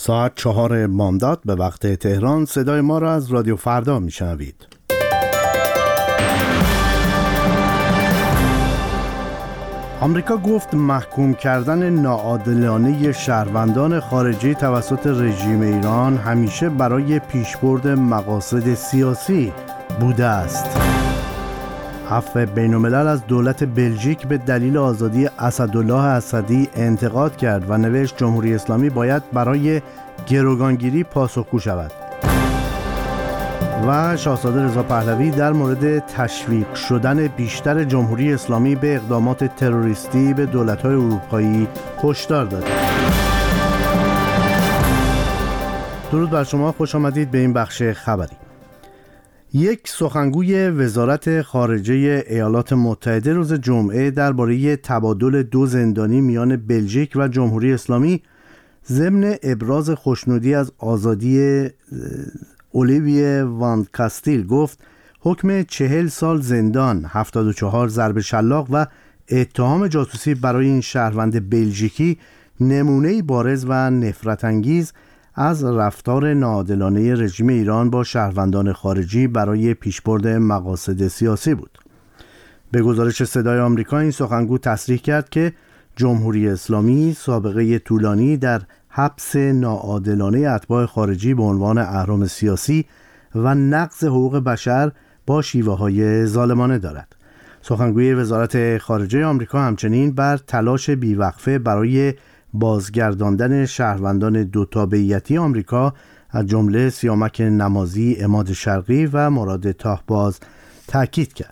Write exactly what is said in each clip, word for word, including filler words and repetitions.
ساعت چهار بامداد به وقت تهران. صدای ما را از رادیو فردا میشنوید. آمریکا گفت محکوم کردن ناعادلانه شهروندان خارجی توسط رژیم ایران همیشه برای پیشبرد مقاصد سیاسی بوده است. عفو بین‌الملل از دولت بلژیک به دلیل آزادی اسدالله اسدی انتقاد کرد و نوشت جمهوری اسلامی باید برای گروگانگیری پاسخگو شود. و شاهزاده رضا پهلوی در مورد تشویق شدن بیشتر جمهوری اسلامی به اقدامات تروریستی به دولت‌های اروپایی هشدار داد. درود بر شما، خوش آمدید به این بخش خبری. یک سخنگوی وزارت خارجه ایالات متحده روز جمعه درباره تبادل دو زندانی میان بلژیک و جمهوری اسلامی ضمن ابراز خوشنودی از آزادی اولیویه وان کاستیل گفت حکم چهل سال زندان، هفتاد و چهار ضرب شلاق و اتهام جاسوسی برای این شهروند بلژیکی نمونه‌ای بارز و نفرت انگیز از رفتار ناعادلانه رژیم ایران با شهروندان خارجی برای پیشبرد مقاصد سیاسی بود. به گزارش صدای آمریکا این سخنگو تصریح کرد که جمهوری اسلامی سابقه طولانی در حبس ناعادلانه اتباع خارجی به عنوان اهرم سیاسی و نقض حقوق بشر با شیوه‌های ظالمانه دارد. سخنگوی وزارت خارجه آمریکا همچنین بر تلاش بیوقفه برای بازگرداندن شهروندان دو تابعیتی آمریکا از جمله سیامک نمازی، عماد شرقی و مراد تاهباز تاکید کرد.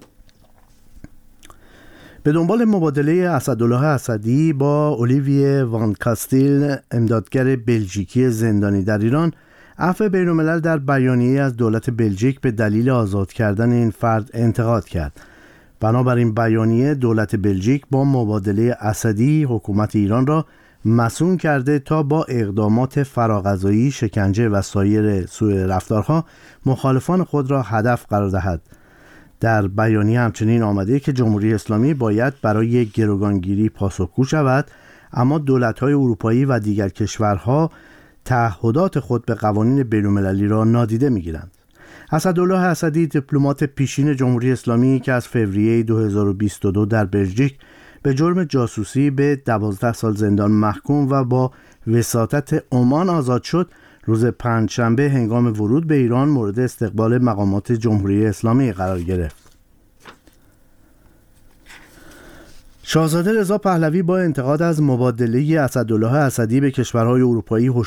به دنبال مبادله اسدالله اسدی با اولیویه وان کاستیل، امدادگر بلژیکی زندانی در ایران، عفو بین‌الملل در بیانیه از دولت بلژیک به دلیل آزاد کردن این فرد انتقاد کرد. بنابراین بیانیه دولت بلژیک با مبادله اسدی حکومت ایران را مسئول کرده تا با اقدامات فراغذایی، شکنجه و سایر سوء رفتارها مخالفان خود را هدف قرار دهد. در بیانیه همچنین آمده که جمهوری اسلامی باید برای گروگانگیری پاسخگو شود، اما دولت‌های اروپایی و دیگر کشورها تعهدات خود به قوانین بین‌المللی را نادیده می‌گیرند. اسدالله اسدی، دیپلمات پیشین جمهوری اسلامی که از فوریه دو هزار و بیست و دو در بلژیک به جرم جاسوسی به دوازده سال زندان محکوم و با وساطت عمان آزاد شد، روز پنجشنبه هنگام ورود به ایران مورد استقبال مقامات جمهوری اسلامی قرار گرفت. شاهزاده رضا پهلوی با انتقاد از مبادله اسدالله اسدی به کشورهای اروپایی